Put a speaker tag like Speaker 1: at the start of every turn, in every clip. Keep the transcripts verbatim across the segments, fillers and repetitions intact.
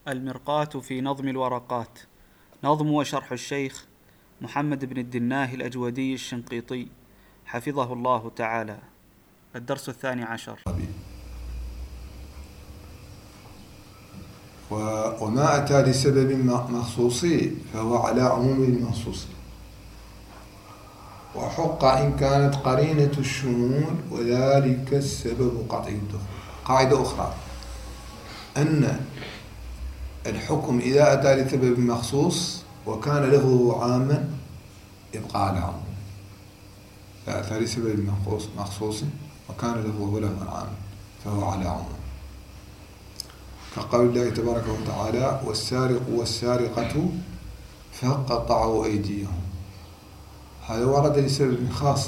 Speaker 1: المرقاة في نظم الورقات. نظم وشرح الشيخ محمد بن الدناه الأجودي الشنقيطي حفظه الله تعالى. الدرس الثاني عشر.
Speaker 2: وما أتى لسبب مخصوص فهو على عموم المخصوص، وحق إن كانت قرينة الشمول وذلك السبب قطعي الدخول. قاعدة أخرى أن الحكم إذا أتى لسبب مخصوص وكان لفظه عاما يبقى على عموم. إذا أتى لسبب مخصوص وكان لفظه لفظا عاما فهو على عموم، كقول الله تبارك وتعالى: والسارق والسارقة فقطعوا أيديهم. هذا ورد لسبب خاص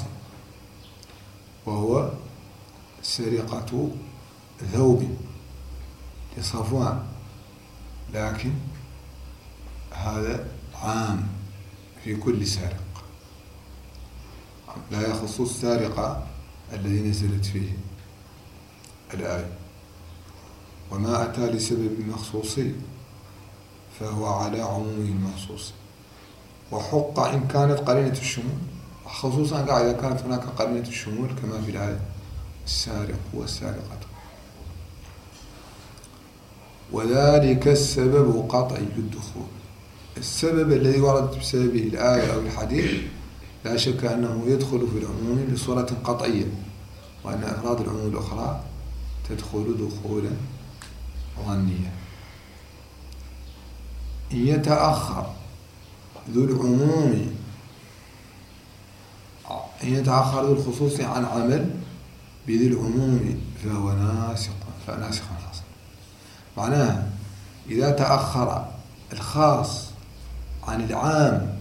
Speaker 2: وهو سرقة ثوب لصفوان، لكن هذا عام في كل سارق، لا يخص السارقة الذي نزلت فيه الآية. وما أتى لسبب مخصوص فهو على عموم المخصوص، وحق إن كانت قرينة الشمول، خصوصا إذا كانت هناك قرينة الشمول كما في الآية: السارق والسارقة. وذلك السبب قطعي الدخول. السبب الذي وردت بسببه الآية أو الحديث لا شك أنه يدخل في العموم بصورة قطعية، وأن أفراد العموم الأخرى تدخل دخولا ظنيا. إن يتأخر ذو العموم إن يتأخر ذو الخصوص عن عمل بذي العموم فهو ناسخ فناسخ خاص. معناها إذا تأخر الخاص عن العام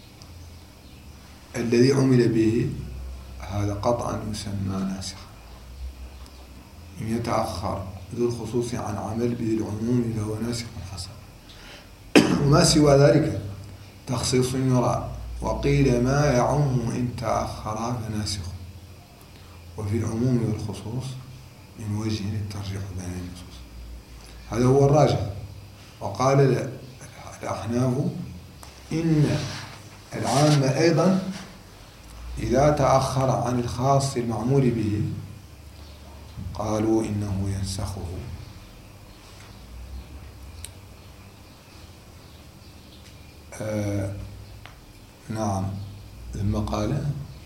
Speaker 2: الذي عمل به هذا قطعا يسمى ناسخا. إن يتأخر ذو الخصوص عن عمل بذي العموم فهو ناسخ حسن. وما سوى ذلك تخصيص يرى، وقيل ما يعم إن تأخر فناسخ. وفي العموم والخصوص من وجه الترجيح بين النصوص، هذا هو الراجح. وقال الأحناف إن العام أيضا إذا تأخر عن الخاص المعمول به قالوا إنه ينسخه. آه نعم. ثم قال: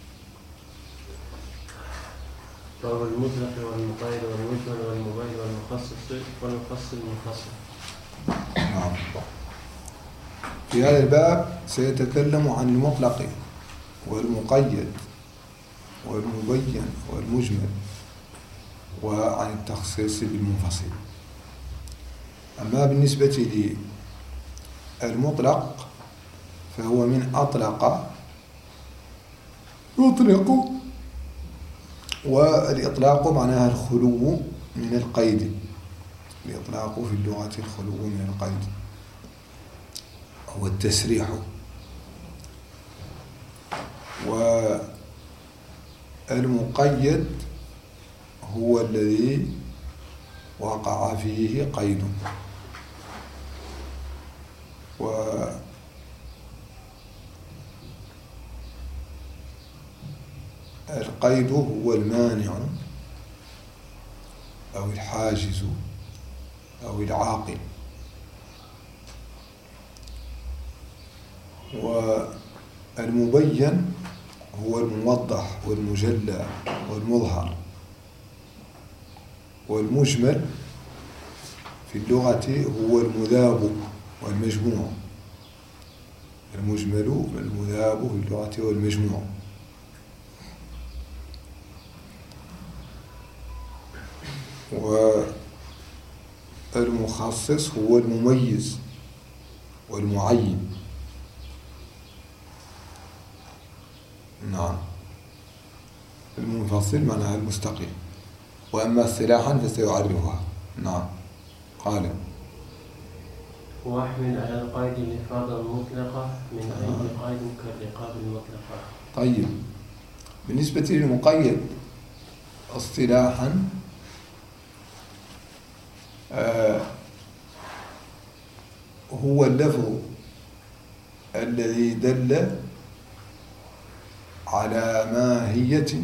Speaker 3: باب المطلق والمقيد والمجمل والمبين والمخصص والمفصل المفصل.
Speaker 2: نعم. في هذا الباب سيتكلم عن المطلق والمقيد والمبين والمجمل وعن التخصيص بالمنفصل. أما بالنسبة للمطلق فهو من أطلق يطلق، والإطلاق معناها الخلو من القيد. الإطلاق في اللغة الخلو من القيد هو التسريح. والمقيد هو الذي وقع فيه قيد. والقيد هو المانع أو الحاجز أو العاقل. والمبين هو الموضح والمجلى والمظهر. والمجمل في اللغة هو المذاب والمجموع. المجمل المذاب في اللغة والمجموع. والمخصص هو المميز والمعين. نعم. المنفصل معناها المستقيم. وأما اصطلاحا فسيعرفها. نعم. قال:
Speaker 3: واحمل على القيد الإفراد المطلقة من أي قيد كالرقاب المطلقة.
Speaker 2: طيب، بالنسبة للمقيد اصطلاحا هو اللفظ الذي دل على ماهية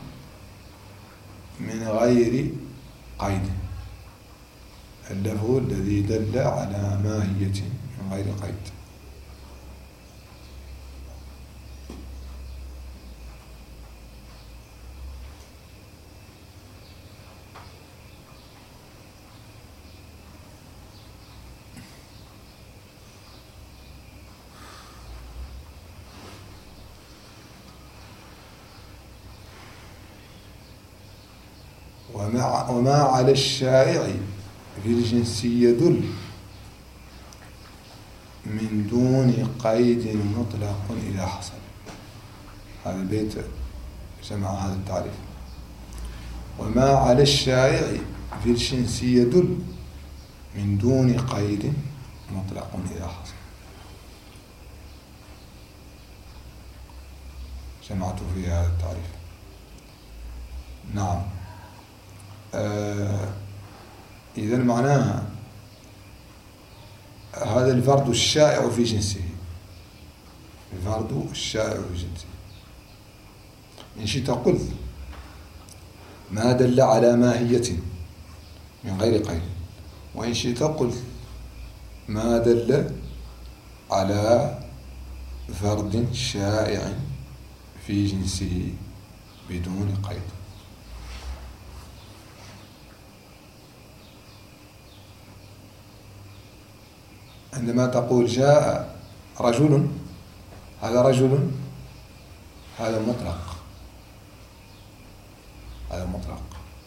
Speaker 2: من غير قيد، اللفظ الذي دل على ماهية من غير قيد. وما, وما على الشائع في الجنس يدل من دون قيد مطلق إذا حصل. هذا البيت جمع هذا التعريف. وما على الشائع في الجنس يدل من دون قيد مطلق إذا حصل. جمعت في هذا التعريف. نعم. آه إذا معناها هذا الفرد الشائع في جنسه، الفرد الشائع في جنسه. إن شئت قل ما دل على ماهية من غير قيد، وإن شئت قل ما دل على فرد شائع في جنسه بدون قيد. عندما تقول جاء رجل، هذا رجل، هذا مطلق، هذا مطلق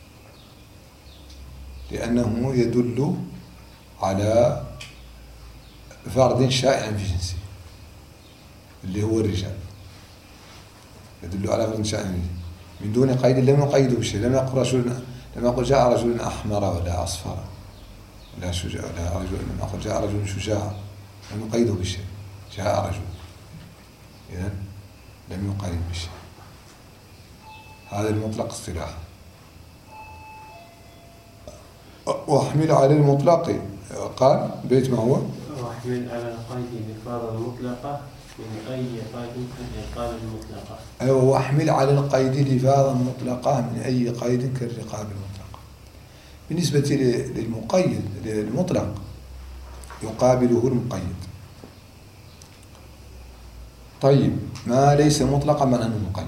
Speaker 2: لأنه يدل على فرد شائع في جنسه اللي هو الرجال، يدل على فرد شائع من دون قيد. لم يقيده بشيء، لم يقل رجل، لم يقل جاء رجل أحمر ولا أصفر لا شجاع، لا رجل، لم يقل جاء رجل شجاع، لم يقيده بشيء، جاء رجل، إذن لم يقيد بشيء. هذا المطلق اصطلاحا. واحمل على المطلق، قال بيت ما هو؟
Speaker 3: واحمل على القيد لفاظا مطلقة من أي قيد كالرقاب المطلقة.
Speaker 2: أيوة، واحمل على القيد لفاظا مطلقة من أي قيد كالرقاب المطلقة. بالنسبة للمقيد المطلق يقابله المقيد. طيب، ما ليس مطلقا معناه انه مقيد.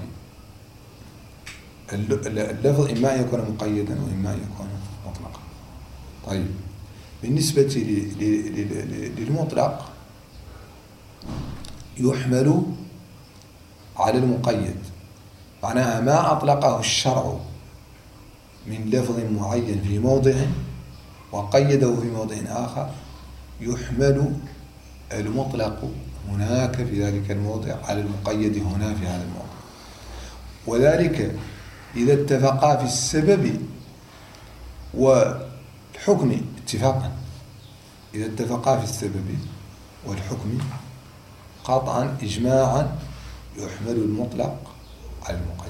Speaker 2: اللفظ إما أن يكون مقيدا وإما أن يكون مطلقا. طيب، بالنسبة للمطلق يحمل على المقيد، معناها ما أطلقه الشرع من لفظ معين في موضع وقيده في موضع آخر، يحمل المطلق هناك في ذلك الموضع على المقيد هنا في هذا الموضع. وذلك إذا اتفقا في السبب والحكم اتفاقا، إذا اتفقا في السبب والحكم قطعا إجماعا يحمل المطلق على المقيد.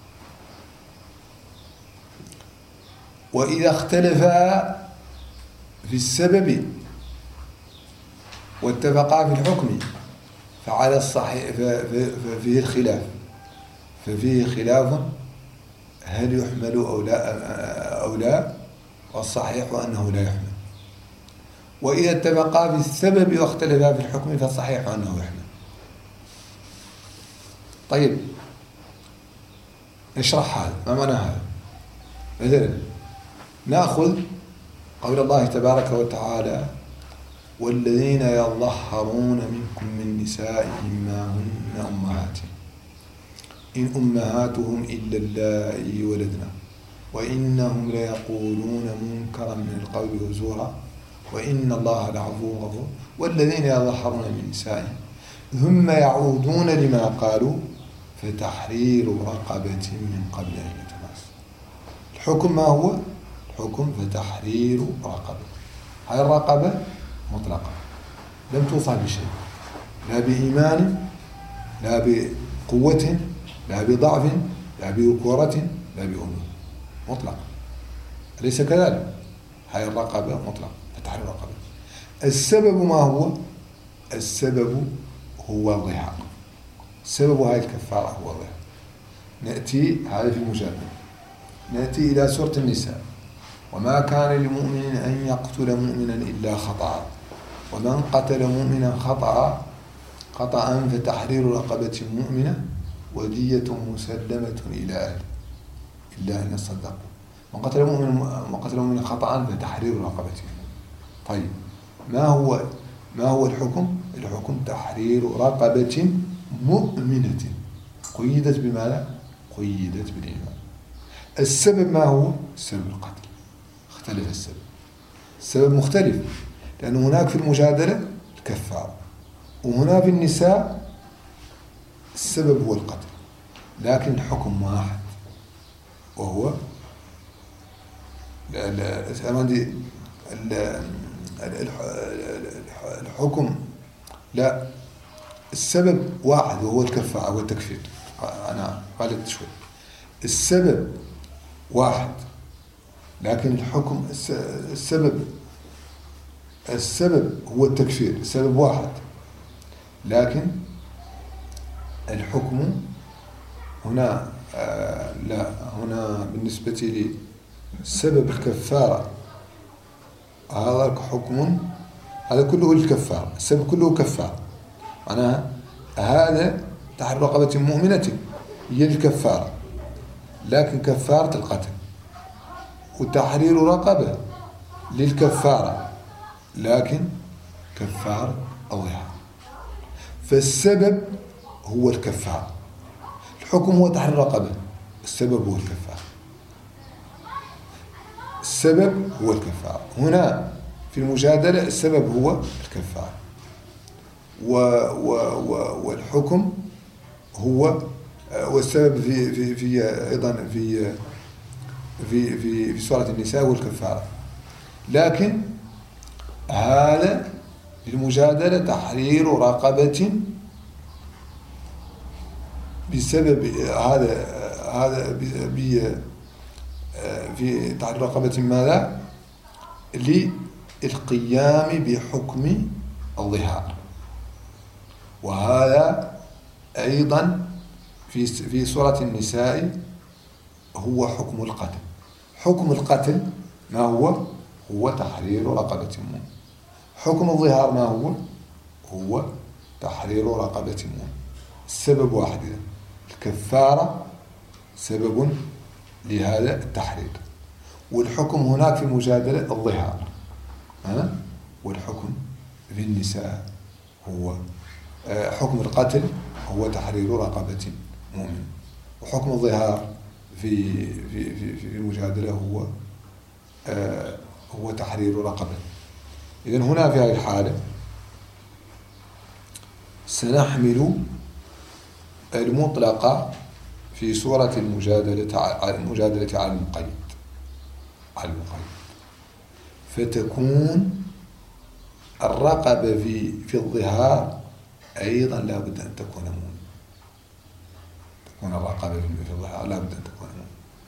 Speaker 2: وإذا اختلفا في السبب واتفقا في الحكم فعلى الصحيح ففيه الخلاف، ففيه خلاف هل يحمل أو لا أو لا، والصحيح أنه لا يحمل. وإذا اتفقا في السبب واختلفا في الحكم فالصحيح أنه يحمل. طيب، نشرح هذا. ما معنى هذا؟ مثلا نأخذ قول الله تبارك وتعالى: والذين يظهرون منكم من نسائهم ما هن أمهاتهم إن أمهاتهم إلا اللائي ولدنا وإنهم ليقولون منكرا من القول وزورا وإن الله لعفو غفور. والذين يظهرون من نسائهم ثم يعودون لما قالوا فتحرير رقبة من قبل أن يتماسوا. الحكم ما هو؟ الحكم فتحرير رقبة. هذه الرقبة مطلقة لم توصل بشيء، لا بإيمان لا بقوة لا بضعف لا بذكورة لا بأنوثة، مطلق. أليس كذلك؟ هذه الرقبة مطلق فتحرير رقبة. السبب ما هو؟ السبب هو الظهار. سبب هذه الكفارة هو الظهار. نأتي هذا في المجادلة. نأتي إلى سورة النساء: وما كان لمؤمن أن يقتل مؤمنا إلا خطأ، ومن قتل مؤمنا خطأ خطأ فتحرير رقبة مؤمنة ودية مسلمة إلى أهله إلا أن يصدقوا. من قتل مؤمنا من قتل مؤمنا خطأ فتحرير رقبته. طيب، ما هو ما هو الحكم؟ الحكم تحرير رقبة مؤمنة. قيدت بماذا؟ قيدت بالإيمان. السبب ما هو؟ السبب القتل. اختلف السبب. السبب مختلف، لأن هناك في المجادلة الكفارة، وهنا في النساء السبب هو القتل، لكن الحكم واحد، وهو الحكم لا السبب واحد وهو الكفارة والتكفير. أنا غلطت شوي. السبب واحد، لكن الحكم السبب السبب هو التكفير. السبب واحد، لكن الحكم هنا آه لا هنا بالنسبة لي سبب الكفارة هذا حكم، هذا كله الكفارة. السبب كله كفارة، معناها هذا تحرير رقبة مؤمنة هي الكفارة، لكن كفارة القتل، وتحرير رقبة للكفارة، لكن كفارة الظهار. فالسبب هو الكفارة، الحكم هو تحرير رقبة، السبب هو الكفارة. السبب هو الكفارة. هنا في المجادلة السبب هو الكفارة، و و و والحكم هو والسبب في في في أيضا في في في في سورة النساء والكفارة. لكن هذا المجادلة تحرير رقبة بسبب هذا هذا في تحرير رقبة ماذا؟ للقيام بحكم الظهار. وهذا أيضا في في سورة النساء هو حكم القتل. حكم القتل ما هو؟ هو تحرير رقبة مؤمن. حكم الظهار ما هو؟ هو تحرير رقبة مؤمن. السبب واحد، الكفارة سبب لهذا التحرير، والحكم هناك في المجادلة الظهار، ها؟ والحكم في النساء هو حكم القتل هو تحرير رقبة مؤمن، وحكم الظهار في في في في المجادلة هو آه هو تحرير رقبة. إذن هنا في هذه الحالة سنحمل المطلقة في سورة المجادلة على المجادلة على المقيد على المقيد فتكون الرقبة في في الظهار أيضا لا بد أن تكون مؤمنة. تكون الرقبة في الظهار لا بد أن تكون مؤمنة.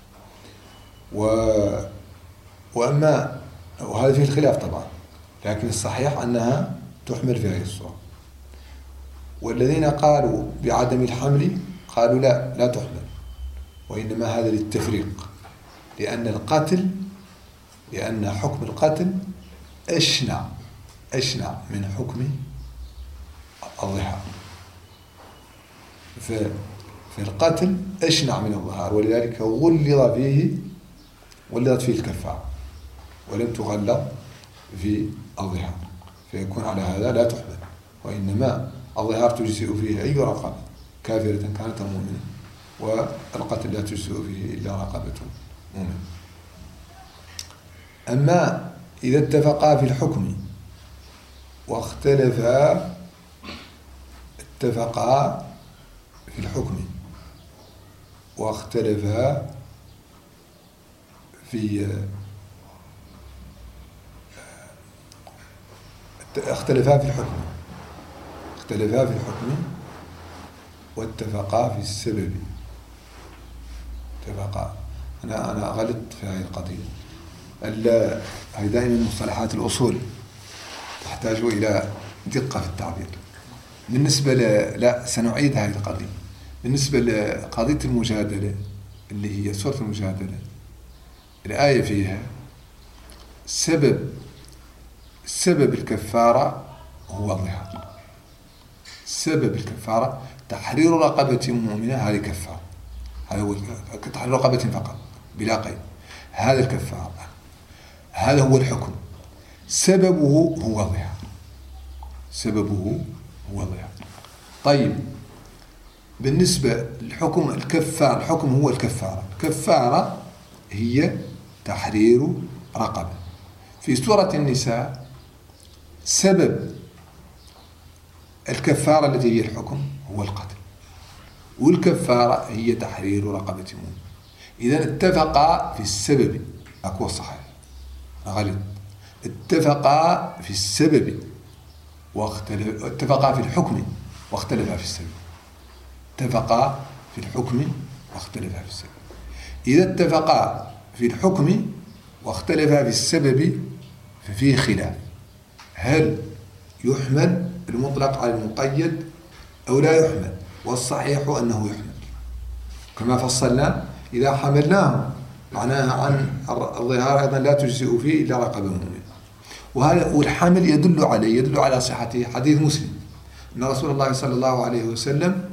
Speaker 2: و وأما وهذا فيه الخلاف طبعا، لكن الصحيح أنها تحمل في هذه الصورة. والذين قالوا بعدم الحمل قالوا لا لا تحمل، وإنما هذا للتفريق، لأن القتل لأن حكم القتل أشنع أشنع من حكم الظهار. فالقتل أشنع من الظهار، ولذلك غلظ فيه غلظت فيه الكفارة ولم تغلظ في الظهار، فيكون على هذا لا تحمل، وإنما الظهار تجزئ فيه أي رقبة كافرة كانت مؤمنة، والقتل لا تجزئ فيه إلا رقبة مؤمنة. أما إذا اتفقا في الحكم واختلفا اتفقا في الحكم واختلفا في اختلفا في الحكم اختلفا في الحكم واتفقا في السبب. اتفقا أنا أنا غلطت في هذه القضية. هي دائما مصطلحات الأصول تحتاج إلى دقة في التعبير. بالنسبة ل... لا سنعيد هذه القضية. بالنسبة لقضية المجادلة اللي هي سورة المجادلة، الآية فيها سبب سبب الكفارة هو الظهار. سبب الكفارة تحرير رقبة مؤمنة، هذه كفارة، هذا هو تحرير رقبة فقط بلا قيد، هذا الكفارة، هذا هو الحكم. سببه هو الظهار، سببه هو الظهار. طيب بالنسبة للحكم الكفارة، الحكم هو الكفارة، الكفارة هي تحرير رقبة. في سورة النساء سبب الكفارة التي هي الحكم هو القتل، والكفارة هي تحرير رقبة مؤمن. إذا اتفقا في السبب، أكو صحيح غلط، اتفقا في السبب واختلف، اتفقا في الحكم واختلفا في السبب. اتفقا في الحكم واختلفا في السبب. إذا اتفقا في الحكم واختلفا في السبب ففيه خلاف، هل يحمل المطلق على المقيد أو لا يحمل؟ والصحيح أنه يحمل كما فصلنا. إذا حملناه معناها عن الظهار أيضا لا تجزئ فيه إلا رقبة مؤمنة. وهذا والحمل يدل عليه، يدل على صحته حديث مسلم أن رسول الله صلى الله عليه وسلم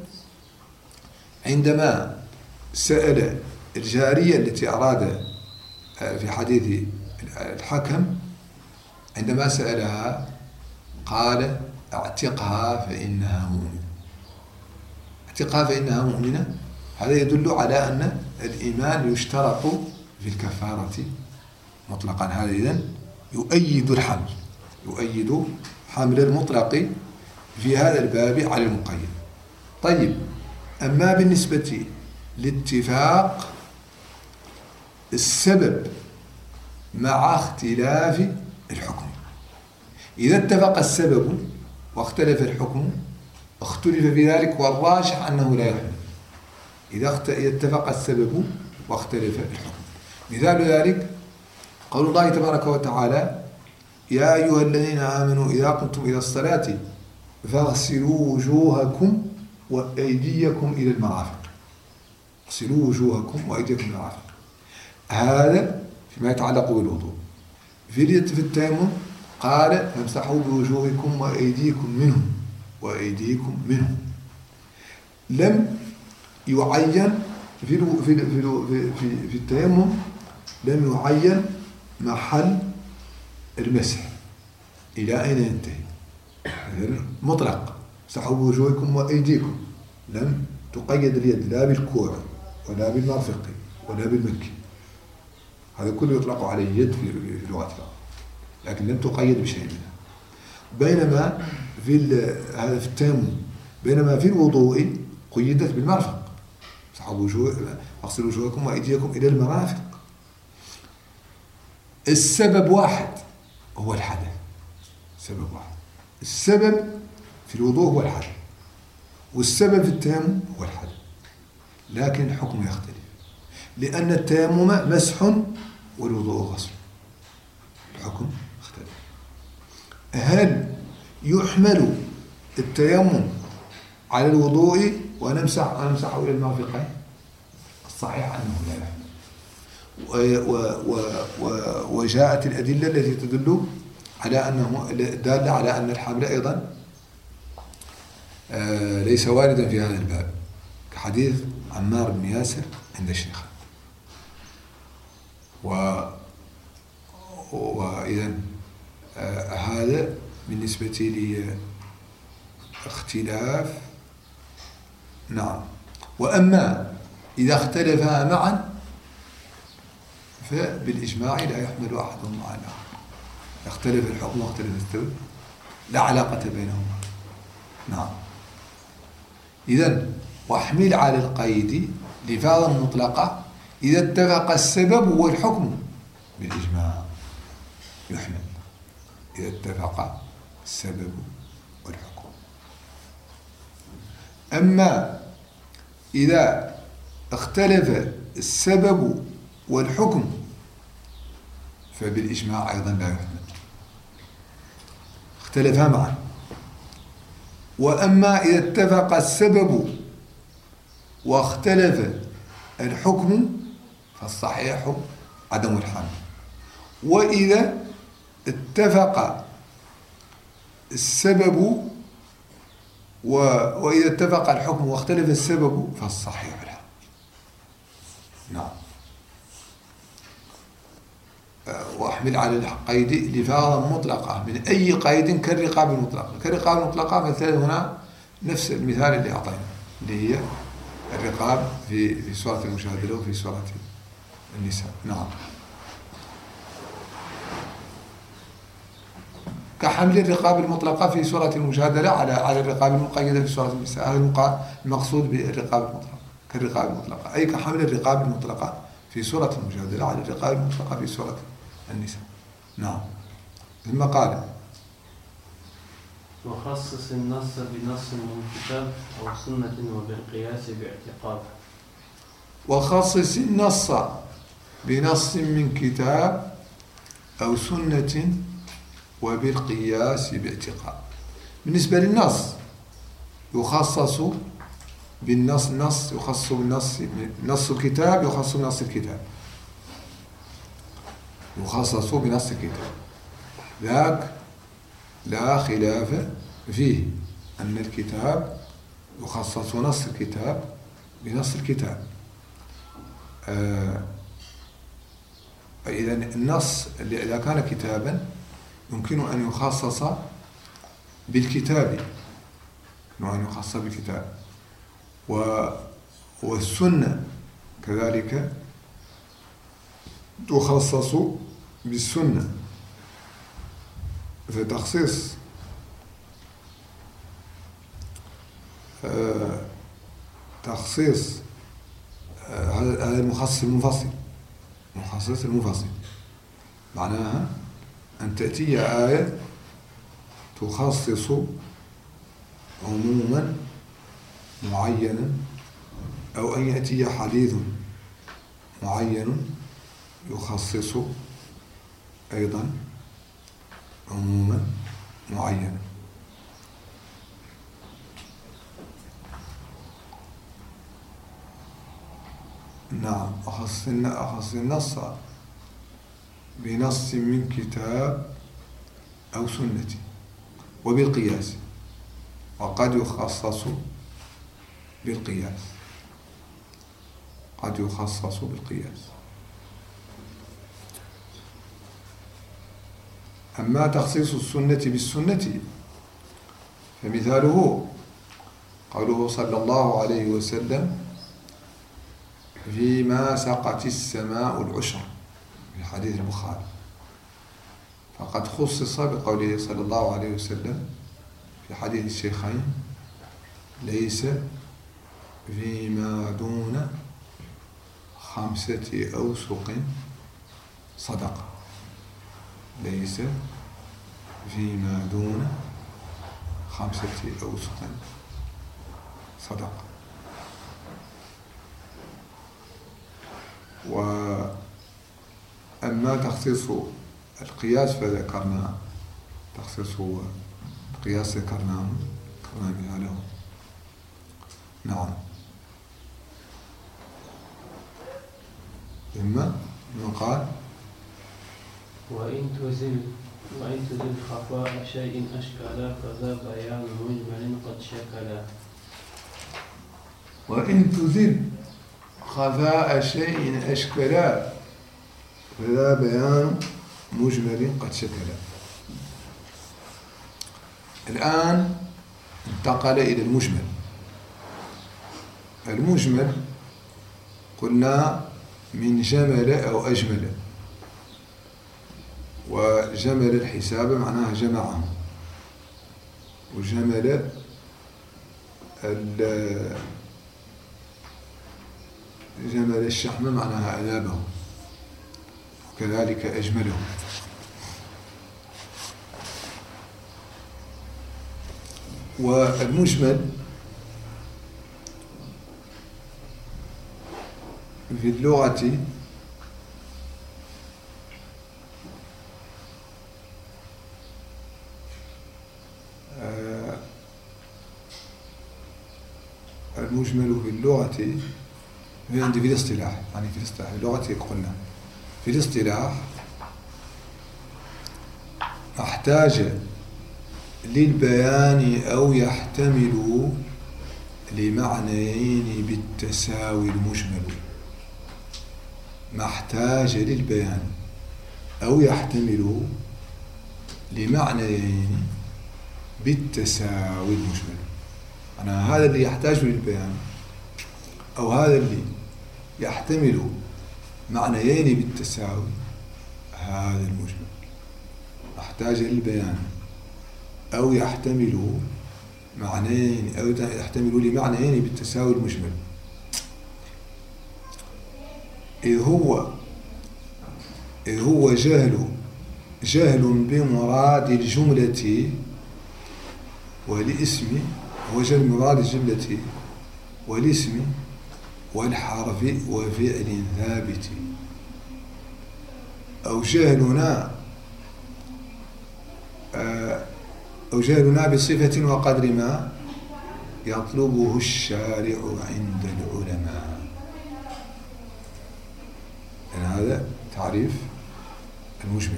Speaker 2: عندما سأل الجارية التي أراد في حديث الحكم، عندما سألها قال اعتقها فإنها مؤمنة، اعتقها فإنها مؤمنة. هذا يدل على أن الإيمان يشترط في الكفارة مطلقا. هذا إذن يؤيد الحمل، يؤيد حمل المطلق في هذا الباب على المقيد. طيب أما بالنسبة لاتفاق السبب مع اختلاف الحكم، إذا اتفق السبب واختلف الحكم اختلف في ذلك، والراجح أنه لا يحمل إذا اتفق السبب واختلف الحكم. مثال ذلك قول الله تبارك وتعالى يا أيها الذين آمنوا إذا قمتم إلى الصلاة فاغسلوا وجوهكم وأيديكم إلى المرافق. اغسلوا وجوهكم وأيديكم إلى المرافق، هذا فيما يتعلق بالوضوء. في التيمم قال فامسحوا بوجوهكم وأيديكم منه، وأيديكم منه. لم يعين في في في في, في التيمم لم يعين محل المسح إلى أين ينتهي، مطلق امسحوا بوجوهكم وأيديكم، لم تقيد اليد لا بالكوع ولا بالمرفق ولا بالمكي، هذا كله يطلق عليه يد في لغة العرب، لكن لم تقيد بشيء منها. بينما في هذا في التيمم، بينما في الوضوء قيدت بالمرفق، اغسلوا وجوهكم وايديكم الى المرافق. السبب واحد هو الحدث، سبب واحد. السبب في الوضوء هو الحدث، والسبب في التيمم هو الحدث، لكن الحكم يختلف، لأن التيمم مسح والوضوء غسل، الحكم يختلف. هل يحمل التيمم على الوضوء ونمسح ونمسح إلى المرفقين؟ الصحيح أنه لا يحمل. وجاءت الأدلة التي تدل على أنه دالة على أن الحمل أيضا ليس واردا في هذا الباب، كحديث عمار بن ياسر عند الشيخ. و وإذا هذا بالنسبة لاختلاف. نعم. وأما إذا اختلفا معا فبالإجماع لا يحمل أحدهم على الآخر، يختلف الحكم واختلف السبب، لا علاقة بينهما. نعم. إذن واحمل على القيد لفاظا مطلقة إذا اتفق السبب والحكم بالإجماع، يحمل إذا اتفق السبب والحكم. أما إذا اختلف السبب والحكم فبالإجماع أيضا لا يحمل، اختلفا معا. وأما إذا اتفق السبب واختلف الحكم فالصحيح عدم الحمل. وإذا اتفق السبب و... وإذا اتفق الحكم واختلف السبب فالصحيح الحمل. نعم. وأحمل على القيد لفاظا مطلقة من أي قيد كالرقاب المطلقة. كالرقاب المطلقة مثلا هنا نفس المثال اللي أعطينا اللي هي الرقاب في في سورة المجادلة وفي سورة النساء. نعم. كحمل الرقاب المطلقة في سورة المجادلة على على الرقاب المقيدة في سورة النساء. هذا المقصود بالرقاب المطلقة كالرقاب المطلقة، أي كحمل الرقاب المطلقة في سورة المجادلة على الرقاب المطلقة في سورة النساء. نعم. ثم قال
Speaker 3: وخصص النص بنص من كتاب أو سنة وبالقياس باعتقاد.
Speaker 2: وخصص النص بنص من كتاب أو سنة وبالقياس باعتقاد. بالنسبة للنص يخصص بالنص، نص يخص بالنص، نص الكتاب يخص بنص الكتاب، يخصص بنص الكتاب، ذاك لا خلاف فيه أن الكتاب يخصص نص الكتاب بنص الكتاب. آه إذا النص إذا كان كتابا يمكن أن يخصص بالكتاب، يمكن أن يخصص بالكتاب، والسنة كذلك تخصص بالسنة. فتخصيص آه تخصيص هذا آه المخصص المنفصل، المخصص المنفصل معناها أن تأتي آية تخصص عموما معينا، أو أن يأتي حديث معين يخصص أيضا عموما معينا. نعم. أخص النص بنص من كتاب أو سنة وبالقياس، وقد يخصص بالقياس، قد يخصص بالقياس. أما تخصيص السنة بالسنة فمثاله قوله صلى الله عليه وسلم فيما سقت السماء العشر في حديث البخاري، فقد خصص بقوله صلى الله عليه وسلم في حديث الشيخين ليس فيما دون خمسة أوسق صدقة، ليس فيما دون خمسة أوسق صدقة. وأما تخصيص القياس فذكرنا تخصيص القياس ذكرناه ذكرنا مثاله. نعم. ثم قال
Speaker 3: وإن تزل وإن تزل خفاء شيء أشكلا فذا بيان مجمل قد شكلا.
Speaker 2: وإن تزل خفاء شيء أشكلا فذا بيان مجمل قد شكلا. الآن انتقل إلى المجمل. المجمل قلنا من جمل أو أجمل، وجمل الحساب معناها جمعه، وجمل جمل الشحم معناها أذابه، وكذلك أجمله. والمجمل في اللغة المجمل في اللغة في عندي في الاصطلاح، يعني في الاصطلاح في اللغة قلنا في الاصطلاح احتاج للبيان أو يحتمل لمعنيين بالتساوي المجمل. ما احتاج للبيان أو يحتمل لمعنيين بالتساوي المجمل. أنا هذا اللي يحتاج للبيان أو هذا اللي يحتمل معنيين بالتساوي، هذا المجمل. احتاج للبيان أو يحتمل معنيين أو يحتمل لمعنيين بالتساوي المجمل، إذ هو إذ هو جهل جهل بمراد الجملة والاسم، هو جهل بمراد الجملة والاسم والحرف وفعل ثابت، أو جهلنا أو جهلنا بصفة وقدر ما يطلبه الشارع عند العلماء. يعني هذا تعريف المجمل.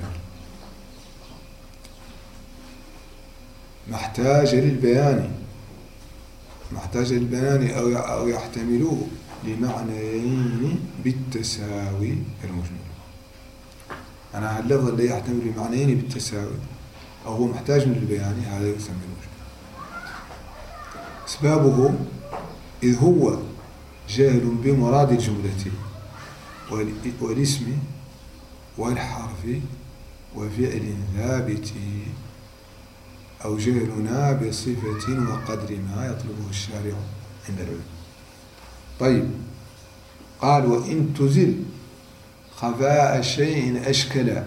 Speaker 2: محتاج للبيان محتاج للبيان أو أو يحتمل لمعنيين بالتساوي المجمل. أنا اللفظ الذي يحتمل لمعنيين بالتساوي أو هو محتاج للبيان هذا يسمى المجمل. أسبابه إذ هو جاهل بمراد الجملة والاسم والحرف وفعل ثابت، أو جهلنا بصفة وقدر ما يطلبه الشارع عند العلماء. طيب، قال وإن تزل خفاء شيء أشكل.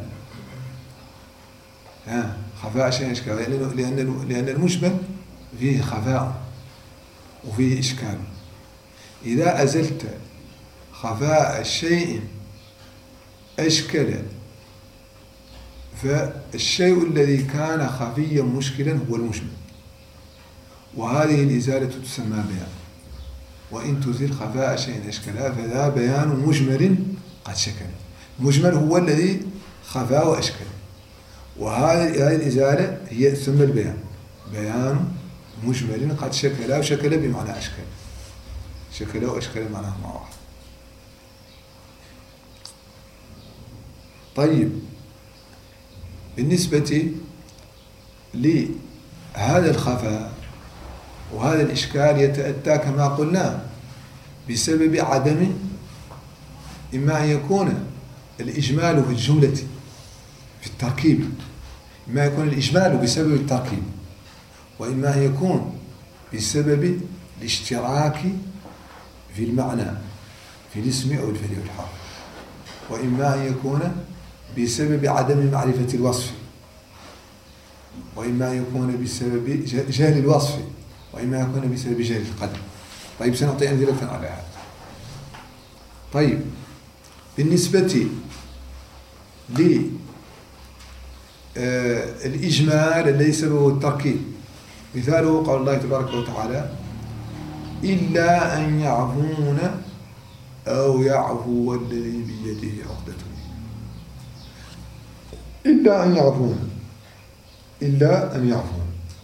Speaker 2: ها خفاء شيء أشكال، لأن لأن المجمل فيه خفاء وفيه إشكال. إذا أزلت خفاء الشيء أشكل، فالشيء الذي كان خفيا مشكلا هو المجمل، وهذه الإزالة تسمى بيان. وإن تزل خفاء شيء أشكل فذا بيان مجمل قد شكل. المجمل هو الذي خفى وأشكل، وهذه الإزالة هي تسمى البيان. بيان مجمل قد شكل، وشكل بمعنى أشكل، شكل وأشكل معناه مع واحد. طيب، بالنسبة لهذا الخفاء وهذا الإشكال يتأتى كما قلنا بسبب عدم، إما أن يكون الإجمال في الجملة في التركيب، إما يكون الإجمال بسبب التركيب، وإما أن يكون بسبب الاشتراك في المعنى في الاسم أو الفعل والحرف، وإما أن يكون بسبب عدم معرفة الوصف، وإما أن يكون بسبب جهل الوصف، وإما أن يكون بسبب جهل القدر. طيب، سنعطي أمثلة على هذا. طيب، بالنسبة للإجمال الذي سببه التركيب، مثاله قول الله تبارك وتعالى إلا أن يعفون أو يعفو الذي بيده عقدة إلا أن يعفون إلا أن يعفون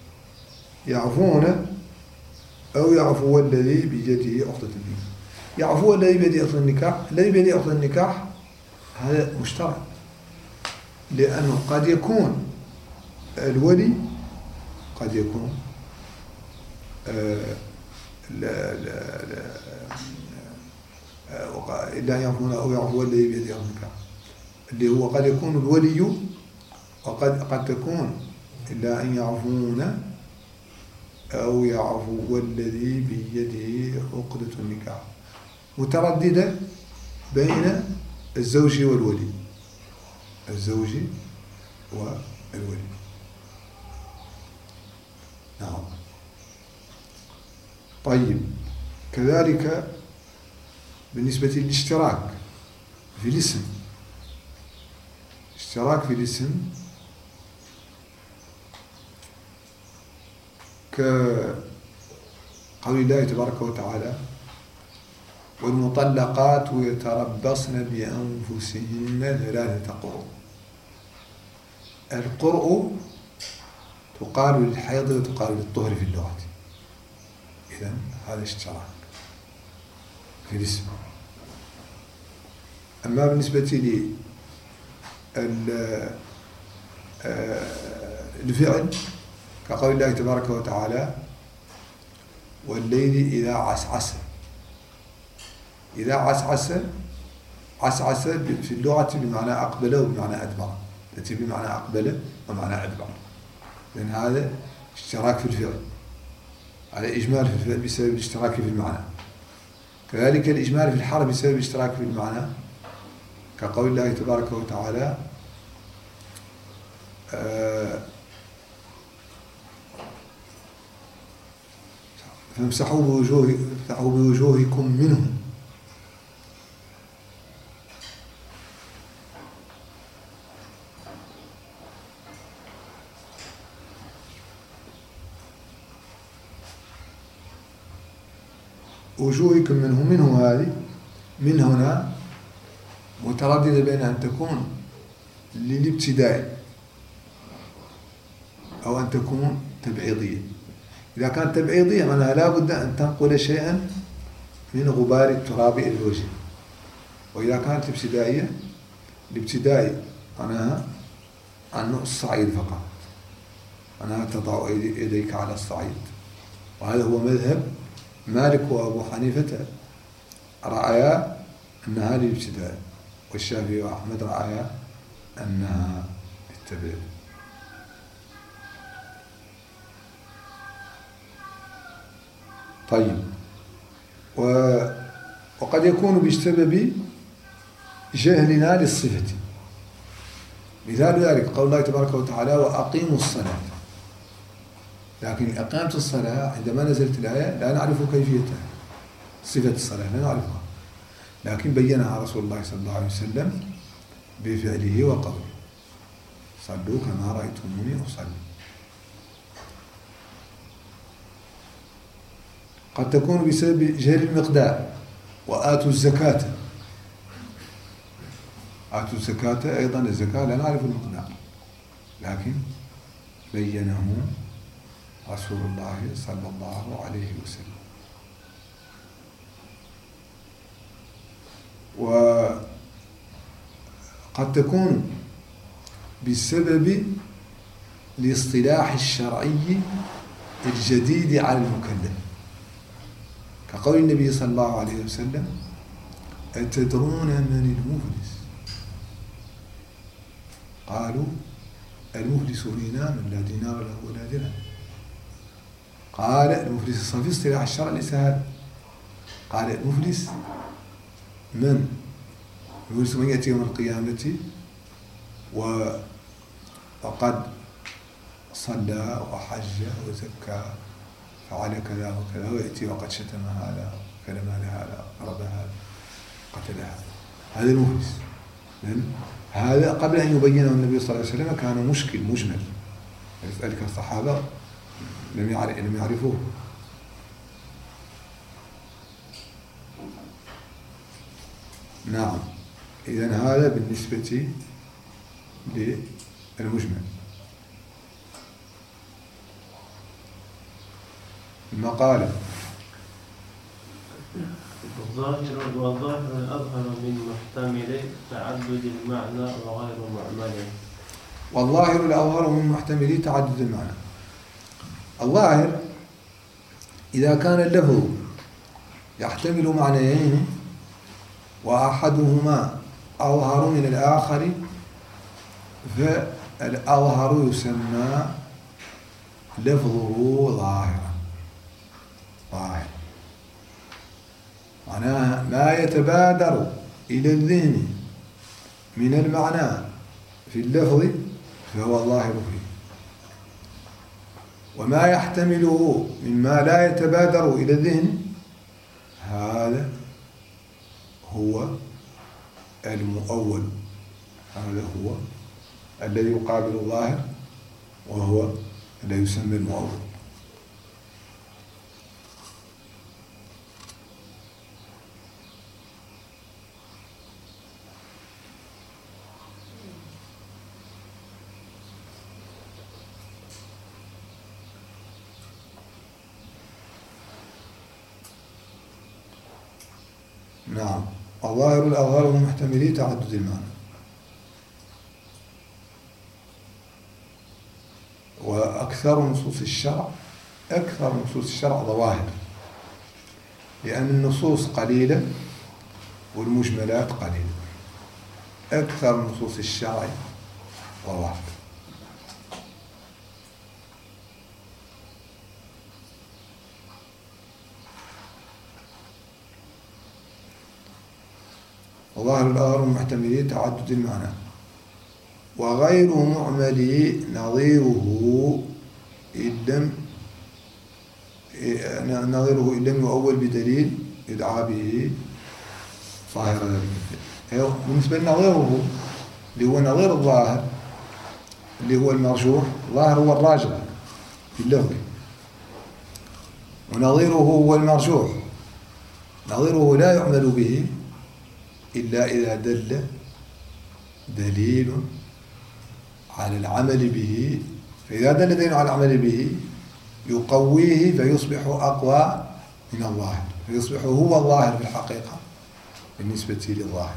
Speaker 2: يعفون أو يعفو الذي بيده عقدة النكاح. يعفو الذي بيده عقدة النكاح، الذي بيده عقدة النكاح هذا مشترك، لأنه قد يكون الولي قد يكون آه لا لا لا آه إلا أن يعفون أو يعفو الذي بيده عقدة النكاح، اللي هو قد يكون الولي، وقد قد تكون إلا أن يعفون أو يعفو الذي بيده عقدة النكاح، مترددة بين الزوج والولي الزوج والولي. نعم. طيب، كذلك بالنسبة للاشتراك في الاسم، اشتراك في الاسم قول الله تبارك وتعالى: والمطلقات يتربصن بأنفسهن ثلاثة قروء. القرء تقال للحيض وتقال للطهر في اللغة. إذن هذا اشتراك في الاسم. أما بالنسبة للفعل كقول الله تبارك وتعالى: والليل إذا عسعس. إذا عسعس، عسعس في اللغة بمعنى أقبل وبمعنى أدبر، التي بمعنى أقبل ومعنى أدبر، لأن هذا اشتراك في الفعل، هذا إجمال في الفعل بسبب الاشتراك في المعنى. كذلك الإجمال في الحرف بسبب الاشتراك في المعنى، كقول الله تبارك وتعالى: فامسحوا بوجوه فامسحوا بوجوهكم منه. وجوهكم منه، منه هذه من هنا مترددة بين أن تكون للابتداء أو أن تكون تبعيضية. إذا كانت تبعيضية معناها لا بد أن تنقل شيئا من غبار التراب إلى الوجه. وإذا كانت ابتدائية، الابتدائي معناها عن الصعيد فقط، معناها تضع يديك على الصعيد. وهذا هو مذهب مالك وأبو حنيفة، رأيا أنها للابتداء، والشافعي وأحمد رأيا أنها للتبعيض. طيب، و... وقد يكون بسبب جهلنا للصفة. مثال ذلك قول الله تبارك وتعالى: وأقيموا الصلاة. لكن أقامت الصلاة عندما نزلت الآية لا نعرف كيفيتها، صفة الصلاة لا نعرفها، لكن بينها رسول الله صلى الله عليه وسلم بفعله وقوله: صلوا كما رأيتموني أصلي. قد تكون بسبب جهل المقدار: وآتوا الزكاة. آتوا الزكاة، أيضا الزكاة لا نعرف المقدار، لكن بينه رسول الله صلى الله عليه وسلم. وقد تكون بسبب الاصطلاح الشرعي الجديد على المكلف، كقول النبي صلى الله عليه وسلم: أتدرون من المفلس؟ قالوا: المفلس فينا من لا دينار له ولا درهم. قال: المفلس في اصطلاح الشرع ليس هذا. قال: المفلس من المفلس من يأتي يوم القيامة وقد صلى وحج وزكى فعل كذا وكذا، ويأتي وقد شتم هذا كلم هذا ضرب هذا قتل هذا، هذا المفلس. هذا قبل أن يبينه النبي صلى الله عليه وسلم كان مشكل مجمل، ذلك الصحابة لم لم يعرفوه. نعم، إذن هذا بالنسبة للمجمل. المقالة:
Speaker 3: والظاهر والظاهر الأظهر من محتمل تعدد المعنى وغير معمل.
Speaker 2: والظاهر الأظهر من محتمل تعدد المعنى. الظاهر إذا كان اللفظ يحتمل معنيين وأحدهما أظهر من الآخر، فالأظهر يسمى لفظه ظاهرا. ظاهر معناها ما يتبادر إلى الذهن من المعنى في اللفظ فهو ظاهر فيه، وما يحتمله مما لا يتبادر إلى الذهن هذا هو المؤول، هذا هو الذي يقابل الظاهر وهو الذي يسمى المؤول. نعم. وظاهر الأظهار ومحتملي تعدد المعنى. وأكثر نصوص الشرع أكثر نصوص الشرع ظواهر، لأن النصوص قليلة والمجملات قليلة. أكثر نصوص الشرع ظواهر. وظاهر الأظهار ومحتملي تعدد المعنى. وغير معمل نظيره إن لم نظيره إن لم يؤول بدليل يدعى به ظاهر ذلك. بالنسبة لنظيره اللي هو نظير الظاهر اللي هو المرجوح، الظاهر هو الراجح في اللفظ، ونظيره هو المرجوح. نظيره لا يعمل به إلا إذا دل دليل على العمل به، فإذا دل دليل على العمل به يقويه فيصبح أقوى من الظاهر، فيصبح هو الظاهر في الحقيقة بالنسبة للظاهر.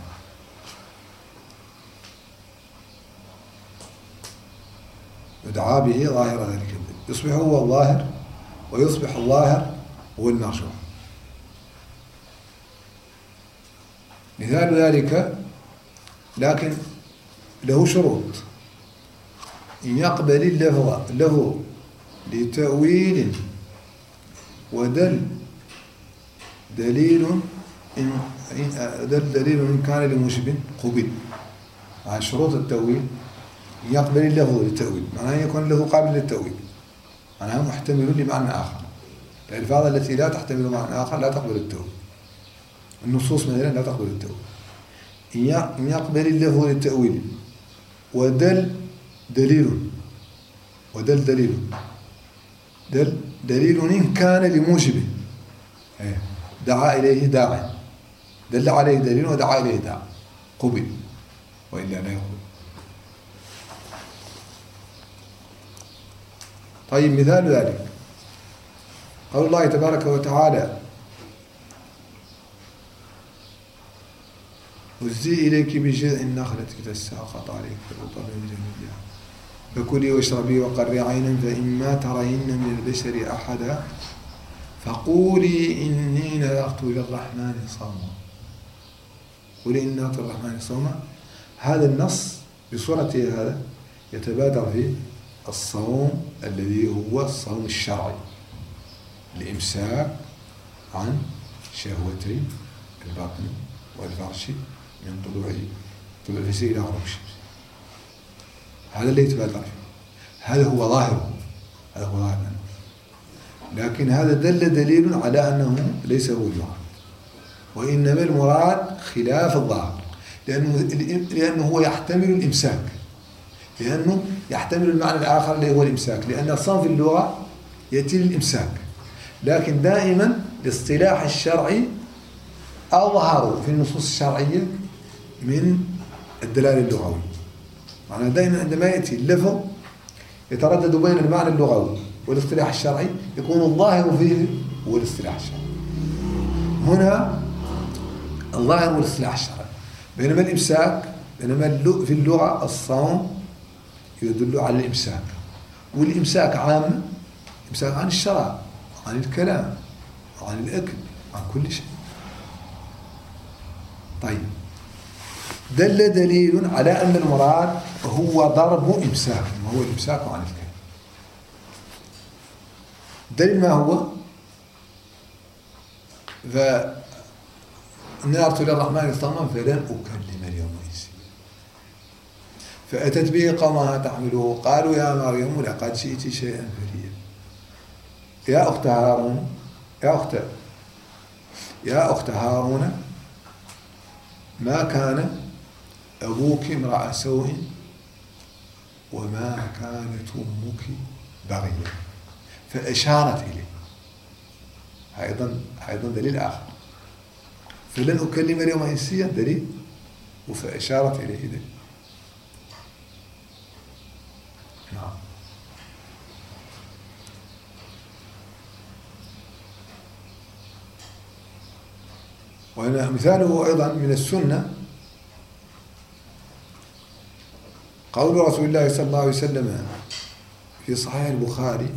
Speaker 2: يدعى به ظاهر ذلك، يصبح هو الظاهر ويصبح الظاهر هو المرجوح. مثال ذلك لكن له شروط. إن يقبل اللفظ له لتأويل ودل دليل إن دل دليل إن كان لموجب قبل. مع شروط التأويل إن يقبل اللفظ للتأويل معناه يكون له قابل للتأويل، معناه محتمل لمعنى آخر. الألفاظ التي لا تحتمل معنى آخر لا تقبل التأويل. النصوص مثلا لا تقبل التأويل. إن يقبل اللفظ للتأويل ودل دليل ودل دليل دل دليل إن كان لموجب دعا إليه داع، دل عليه دليل ودعا إليه داع قبل، وإلا لا يقبل. طيب مثال ذلك قول الله تبارك وتعالى هزي إليك بجذع النخلة تساقط عليك رطبا جنيا فكلي واشربي وقري عينا فإما ترين من البشر أحدا فقولي إني نذرت للرحمن صوما. قولي إني نذرت للرحمن صوما. هذا النص بصورته هذا يتبادر في الصوم الذي هو الصوم الشرعي، الإمساك عن شهوتي البطن والفرش من طلوع طلوع الفجر إلى غروب الشمس. هذا اللي يتبادر فيه، هذا هو ظاهره، هذا هو ظاهر منه. لكن هذا دل دليل على أنه ليس هو المراد، وإنما المراد خلاف الظاهر، لأنه لأنه هو يحتمل الإمساك، لأنه يحتمل المعنى الآخر اللي هو الإمساك، لأن الصوم في اللغة يأتي للإمساك، لكن دائما الاصطلاح الشرعي أظهر في النصوص الشرعية من الدلالة اللغوية. معناه دائما عندما يأتي اللفظ يتردد بين المعنى اللغوي والاصطلاح الشرعي، يكون الظاهر فيه هو الاصطلاح الشرعي. هنا الظاهر هو الاصطلاح الشرعي، بينما الإمساك بينما في اللغة الصوم يدل على الإمساك، والإمساك عام، إمساك عن الشراب، عن الكلام، عن الأكل، عن كل شيء. طيب دل دليل على أن المراد هو ضرب إمساك، وهو الإمساك عن الكلام. دليل ما هو؟ فنذرت للرحمن صوما فلن أكلم اليوم إنسيا. فأتت به قومها تحمله قالوا يا مريم لقد جئت شيئا فريا. يا أخت هارون يا أخت يا أخت هارون ما كان أبوك امرأ سوء وما كانت أمك بغيا. فأشارت إليه، أيضا أيضا دليل آخر. فلن أكلم اليوم إنسيا دليل، وفأشارت إليه دليل. نعم. ومثاله أيضا من السنة قول رسول الله صلى الله عليه وسلم في صحيح البخاري: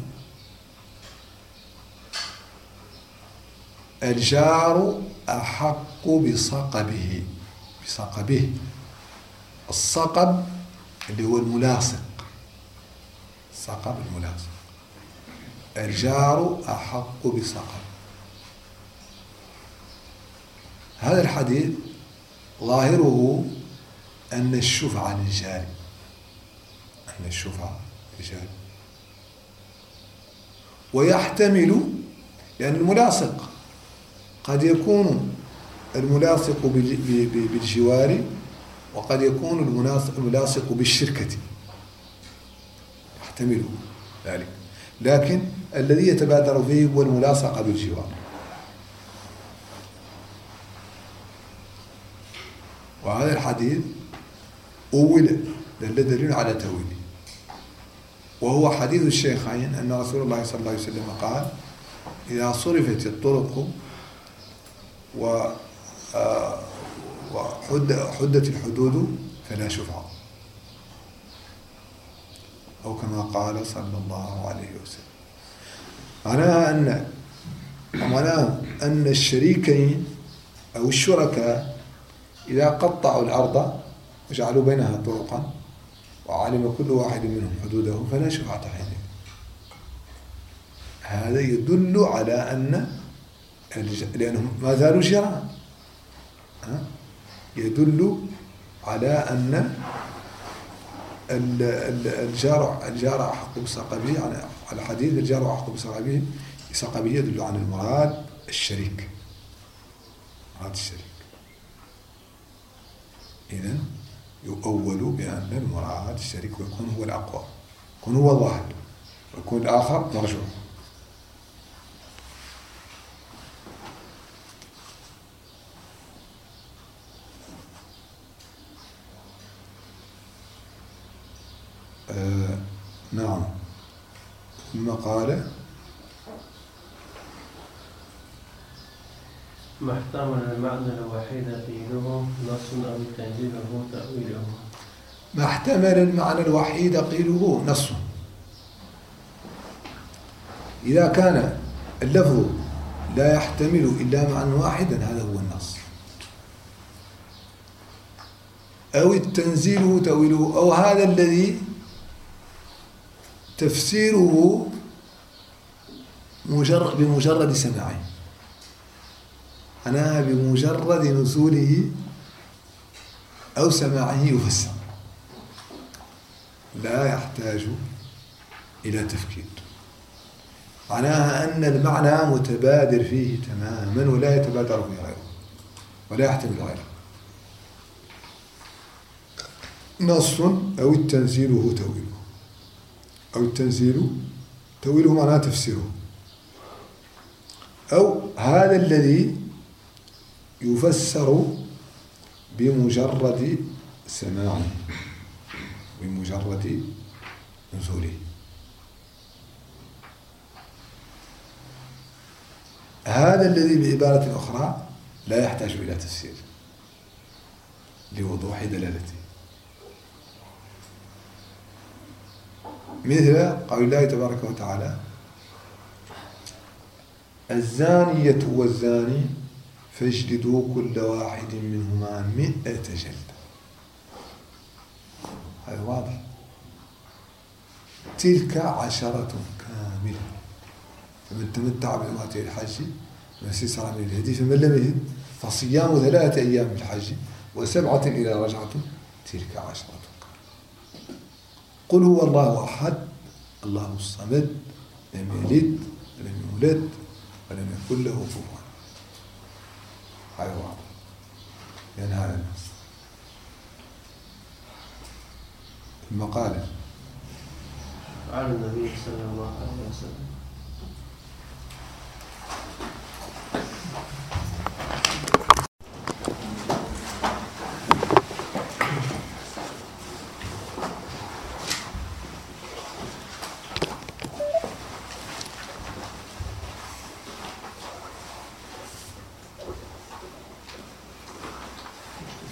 Speaker 2: الجار أحق بصقبه بصقبه. الصقب اللي هو الملاصق، الصقب الملاصق. الجار أحق بصقب. هذا الحديث ظاهره أن الشفعة للجار، أن الشفعة للجار، ويحتمل لأن الملاصق قد يكون الملاصق بالجوار، وقد يكون الملاصق بالشركة، يحتمل ذلك، لكن الذي يتبادر فيه هو الملاصقة بالجوار. وهذا الحديث أول دل دليل على تأويله، وهو حديث الشيخين أن رسول الله صلى الله عليه وسلم قال: إذا صرفت الطرق وحدت الحدود فلا شفعة، أو كما قال صلى الله عليه وسلم. معناها أن معناها أن الشريكين أو الشركاء إذا قطعوا الأرض وجعلوا بينها طرقا وعلم كل واحد منهم حدوده فلا شفعة حينئذ. هذا يدل على أن لأنهم ما زالوا جيران، يدل على أن الجار الجار أحق بصقبه، على الحديث الجار أحق بصقبه صقبه يدل عن المراد الشريك، مراد الشريك. إذن يؤول بأن المراد الشريك ويكون هو الأقوى، يكون هو الظاهر، ويكون الآخر مرجوح. آه نعم. ثم قال:
Speaker 3: ما احتمل المعنى الوحيد قيله نص أو تنزيله تأويله.
Speaker 2: ما احتمل المعنى الوحيد قيله نص. إذا كان اللفظ لا يحتمل إلا معنى واحدا هذا هو النص، أو التنزيل تأويله، أو هذا الذي تفسيره مجرد بمجرد سماعه، أنا بمجرد نزوله أو سماعه يفسر، لا يحتاج إلى تفكير. معناها أن المعنى متبادر فيه تماما ولا يتبادر فيه غيره ولا يحتمل غيره. نص أو التنزيل تأويله، أو التنزيل تأويله معناه تفسيره، أو هذا الذي يفسر بمجرد سماعه بمجرد نزوله. هذا الذي بعبارة أخرى لا يحتاج إلى تفسير لوضوح دلالته، مثل قول الله تبارك وتعالى: الزانية والزاني فاجلدوا كل واحد منهما مئة جلدة. هذا واضح. تلك عشرة كاملة، فمن تمتع بعمرة الحج ما استيسر من الهدي فمن لم يجد فصيام ثلاثة أيام من الحج وسبعة إلى رجعة تلك عشرة كاملة. قل هو الله أحد الله الصمد لم يلد ولم يولد ولم يكن له كفوا. هذا واضح، لأن هذا النص. ثم قال:
Speaker 3: على النبي صلى الله عليه وسلم.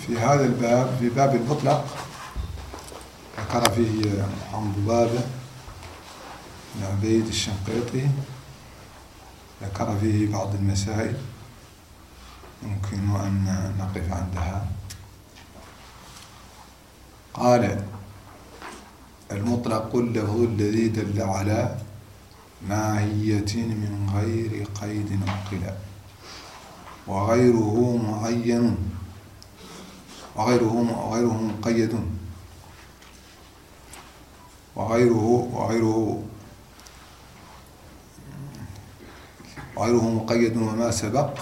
Speaker 2: في هذا الباب، في باب المطلق، ذكر فيه محمد بابه بن عبيد الشنقيطي، ذكر فيه بعض المسائل يمكن أن نقف عندها. قال: المطلق اللفظ الذي دل على ماهية من غير قيد عقل، وغيره معين وغيره وغيره مقيد وغيره وغيره وغيره مقيد وما سبق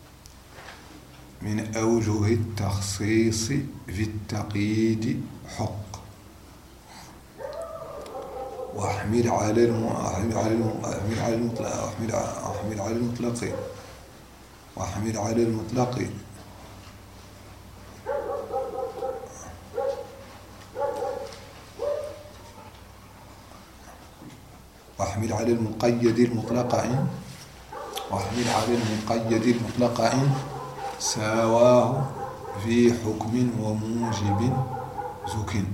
Speaker 2: من أوجه التخصيص في التقييد حق. واحمل على الم... احمل على الم... احمل على المطلق احمل احمل على المطلق واحمل على المطلق واحمل على المقيد المطلق إن واحمل على المقيد المطلق إن ساواه في حكم وموجب زك،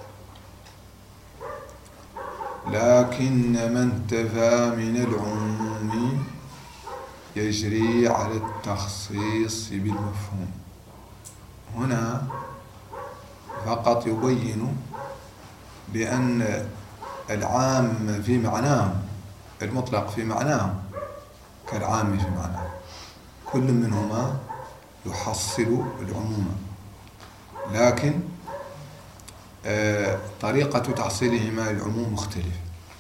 Speaker 2: لكن ما انتفى من العموم يجري على التخصيص بالمفهوم. هنا فقط يبين بأن العام في معناه، المطلق في معناه كالعام في معناه، كل منهما يحصل العموم، لكن طريقة تحصيلهما العموم مختلفة،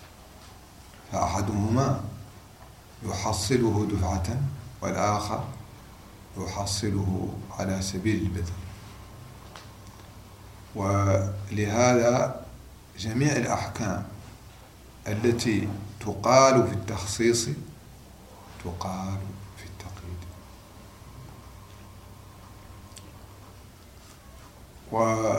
Speaker 2: فأحدهما يحصله دفعة والآخر يحصله على سبيل البذل. ولهذا جميع الأحكام التي تقال في التخصيص تقال في التقييد. و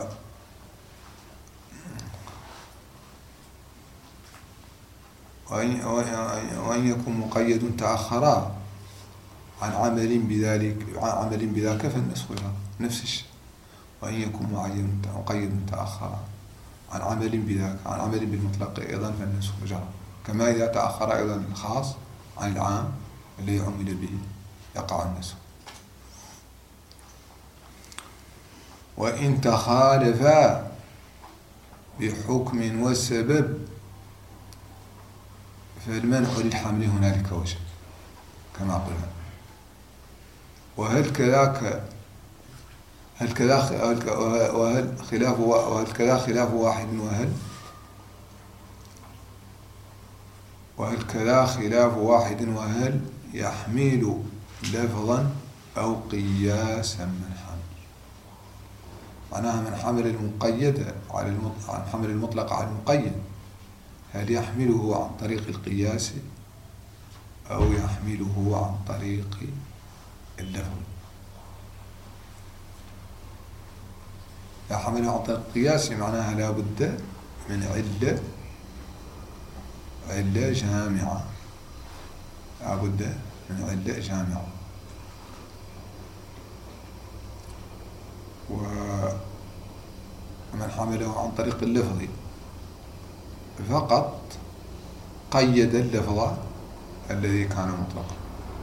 Speaker 2: وأن يكون مقيد تأخرا عن عمل بذلك عن عمل بذاك فالنسخ نفس الشيء. وأن يكون معين مقيد تأخرا عن عمل بذاك عن عمل بالمطلق أيضا فالنسخ جرى، كما إذا تأخر أيضا الخاص عن العام الذي عمل به يقع النسخ. وإن تخالفا بحكم وسبب فالمنع للحمل هنالك وجه كما قلنا. وهل كذاك هل كذا وهل خلاف وهل كذا خلاف واحد وهل وهل كذا خلاف واحد وهل يحمل لفظا أو قياسا من حمل. معناها من حمل المقيد على المطلق عن حمل المطلق على المقيد، هل يحمله عن طريق القياس أو يحمله عن طريق اللفظ؟ يحمله عن طريق القياس معناها لا بد من علة علة جامعة، لا بد من علة جامعة. ومن حمله عن طريق اللفظ فقط قيد اللفظ الذي كان مطلقا.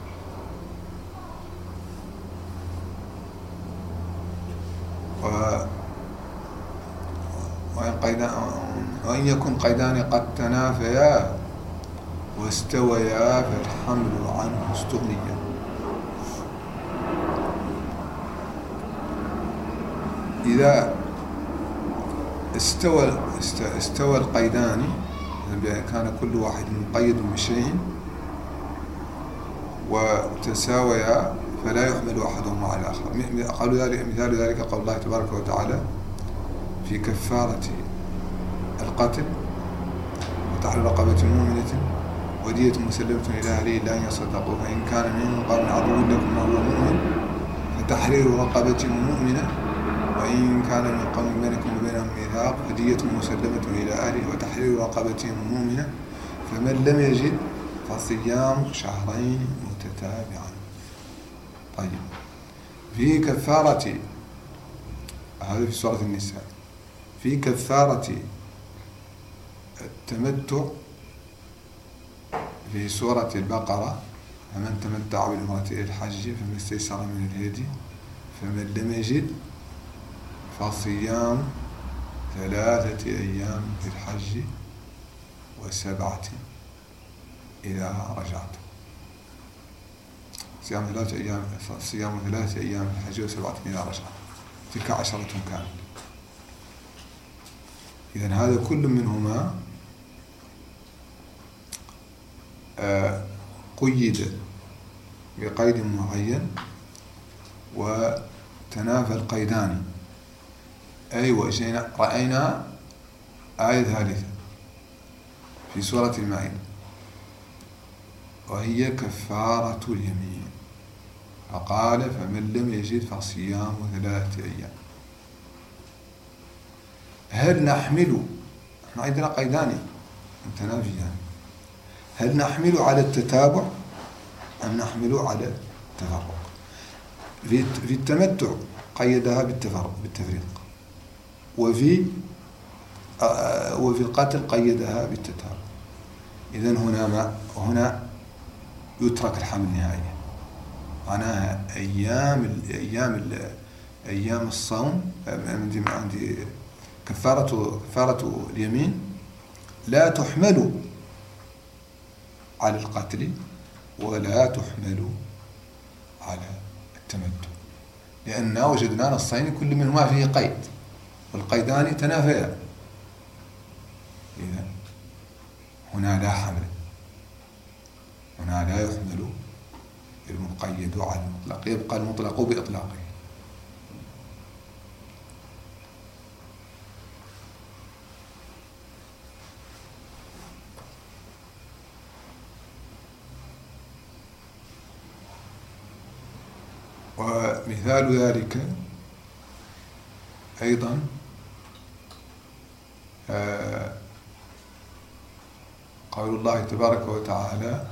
Speaker 2: وإن يكن قيدان قد تنافيا واستويا فالحمل عنه استغنيا. إذا استوى استوى القيدان كان كل واحد مقيد بشيء وتساويا فلا يحمل أحدهما على الآخر. قالوا ذلك مثال ذلك قول الله تبارك وتعالى في كفارة القتل وتحرير رقبة مؤمنة ودية مسلمة إلى أهله إلا أن يصدقوا، فإن كان من قوم عدو لكم وهو مؤمن فتحرير رقبة مؤمنة، وإن كان من قوم بينكم وبينهم ميثاق فدية مسلمة إلى أهله وتحرير رقبة مؤمنة، فمن لم يجد فصيام شهرين متتابعين. طيب، في كفارة هذا في سورة النساء. في كفارة التمتع في سورة البقرة: فمن تمتع بالعمرة إلى الحج فما استيسر من الهدي فمن لم يجد فصيام ثلاثة أيام في الحج وسبعة إذا رجعتم. صيام ثلاثة أيام صيام ثلاثة أيام في الحج وسبعة إذا رجعتم، تلك عشرة كاملة. إذن هذا كل منهما قيد بقيد معين وتنافى القيدان. أيوة، رأينا آية ثالثة في سورة المائدة وهي كفارة اليمين، فقال: فمن لم يجد فصيام ثلاثة أيام. هل نحمل، احنا عندنا قيدان متنافيان، هل نحمل على التتابع أم نحمل على التفرق؟ في التمتع قيدها بالتفرق بالتفريق، وفي وفي القتل قيدها بالتتابع. إذن هنا ما هنا يترك الحمل نهائيا، معناها أيام أيام أيام الصوم. عندي عندي كفارة كفارة اليمين لا تحمل على القتل ولا تحمل على التمتع، لأننا وجدنا نصين كل منهما فيه قيد والقيدان تنافيا. إذن هنا لا حمل، هنا لا يحمل المقيد على المطلق، يبقى المطلق بإطلاقه. ومثال ذلك أيضا قول الله تبارك وتعالى: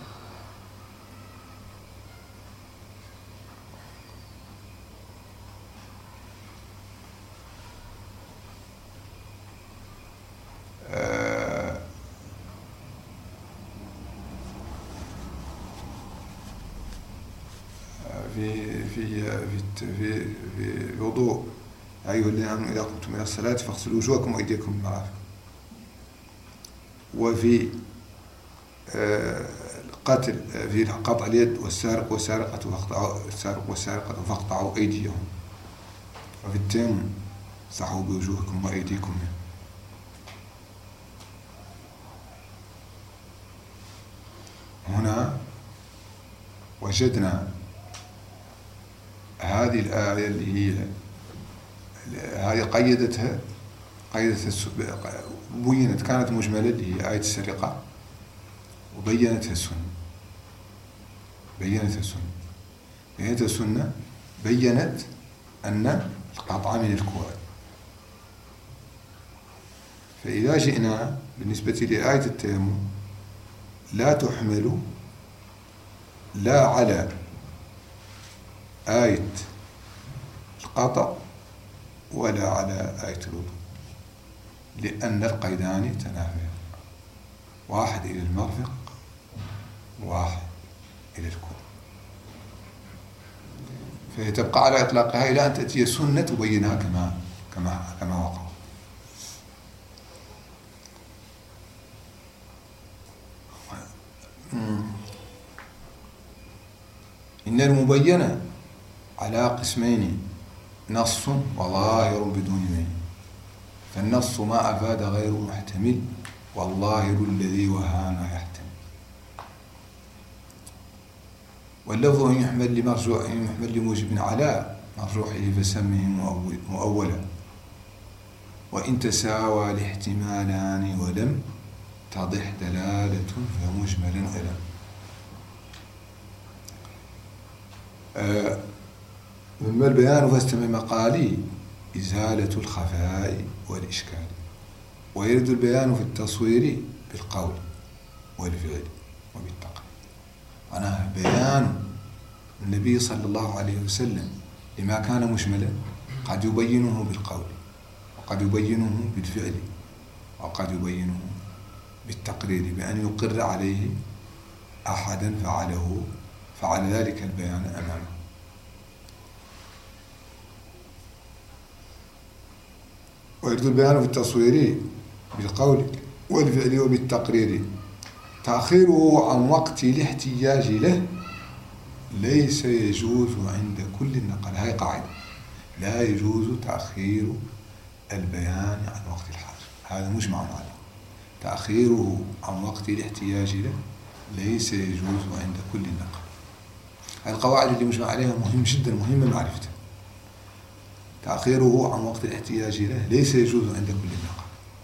Speaker 2: في في في في الوضوء: يا أيها الذين آمنوا إذا قمتم إلى الصلاة فاغسلوا وجوهكم وأيديكم للمرافق. وفي القتل في قطع اليد: والسارق والسارقة فاقطعوا السارق والسارقة فاقطعوا أيديهم. وفي التيمم: امسحوا بوجوهكم وأيديكم منه. هنا وجدنا هذه الآية اللي هي هذه قيدتها قيدتها بينت، كانت مجملة اللي هي آية السرقة، وبينتها السنة بينتها السنة بينتها السنة بينت أن القطع من الكوع. فإذا جئنا بالنسبة لآية التيمم لا تحمل لا على آية القطع ولا على آية الوضوء، لأن القيدان تنافيان، واحد إلى المرفق وواحد إلى الكوع. فهي تبقى على إطلاقها إلى أن تأتي السنة تبينها كما كما كما وقع. إن المبينة على قسمين: نص وظاهر بدون مين. فالنص ما أفاد غير محتمل، والظاهر الذي وهان يحتمل. واللفظ إن يحمل لمرجوع إن يحمل لموجب على مرجوحه فسمه مؤولا، وإن تساوى الاحتمالان ولم تضح دلالة فمجمل ألم. ثم البيان فاستمع مقالي: إزالة الخفاء والإشكال. ويرد البيان في التصوير بالقول والفعل وبالتقرير. معناها بيان النبي صلى الله عليه وسلم لما كان مجملا قد يبينه بالقول، وقد يبينه بالفعل، وقد يبينه بالتقرير بأن يقر عليه أحدا فعله فعل ذلك البيان أمامه. ويرد البيان بالتصوير بالقول والفعل وبالتقرير. تأخيره عن وقت الاحتياج له ليس يجوز عند كل النقل. هاي قاعدة، لا يجوز تأخير البيان عن وقت الحاجة، هذا مجمع عليه. تأخيره عن وقت الاحتياج له ليس يجوز عند كل النقل. القواعد اللي مجمع عليها مهم جدا، مهم معرفتها. تأخيره عن وقت الاحتياج له ليس يجوز عند كل النقل.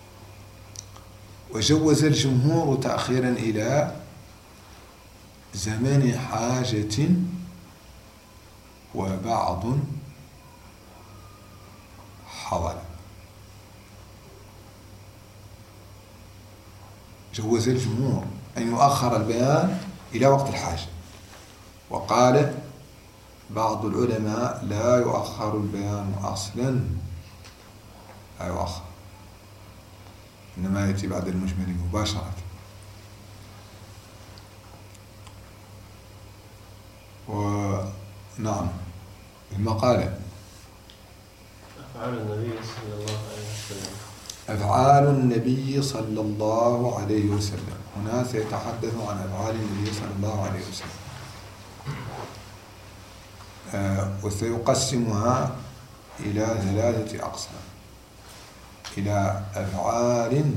Speaker 2: وجوز الجمهور تأخيرا إلى زمن حاجة وبعض حضر. جوز الجمهور أن يؤخر البيان إلى وقت الحاجة، وقال بعض العلماء لا يؤخر البيان أصلا، لا يؤخر، إنما يأتي بعد المجمل مباشرة. ونعم المقالة
Speaker 3: أفعال النبي صلى الله عليه وسلم.
Speaker 2: أفعال النبي صلى الله عليه وسلم. هنا سيتحدث عن أفعال النبي صلى الله عليه وسلم، آه وسيقسمها إلى ثلاثة أقسام: إلى أفعال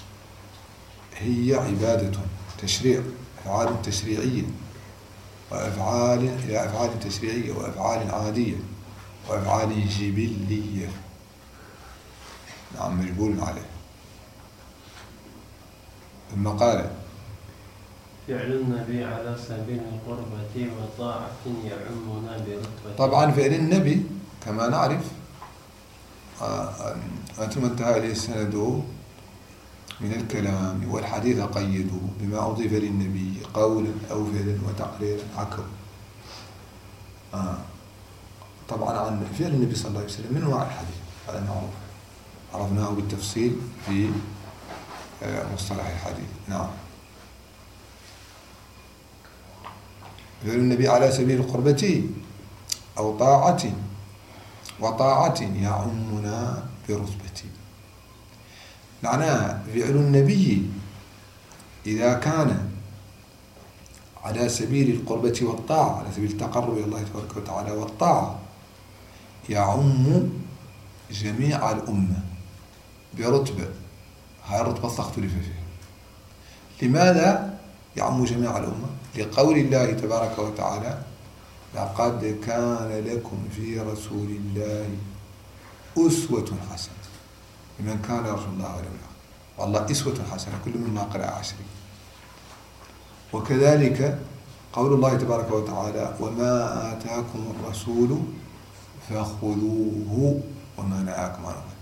Speaker 2: هي عبادة تشريع، أفعال تشريعية، وأفعال إلى أفعال تشريعية وأفعال عادية وأفعال جبلية. نعم مجبول عليه. المقالة:
Speaker 3: فعل النبي على سبيل القربة وطاعة يعمنا برتبة.
Speaker 2: طبعا فعل النبي كما نعرف ثم انتهى إليه السند من الكلام والحديث قيده بما أضيف للنبي قولا أو فعلا وتقريرا عكوا. آه. طبعا عن فعل النبي صلى الله عليه وسلم من أنواع الحديث، هذا معروف، عرفناه بالتفصيل في مصطلح الحديث. نعم. فعل النبي على سبيل القربة أو طاعة، وطاعة يعمنا برتبة. معناها فعل النبي إذا كان على سبيل القربة والطاعة، على سبيل التقرب إلى الله تبارك وتعالى والطاعة، يعم جميع الأمة برتبة. هاي الرتبة اختلف فيها. لماذا يعم جميع الأمة؟ لقول الله تبارك وتعالى: لقد كان لكم في رسول الله أسوة حسنة لمن كان يرجو الله واليوم الآخر. والله أسوة حسنة كل مما قرأ عشرين. وكذلك قول الله تبارك وتعالى: وما آتاكم الرسول فخذوه وما نهاكم عنه.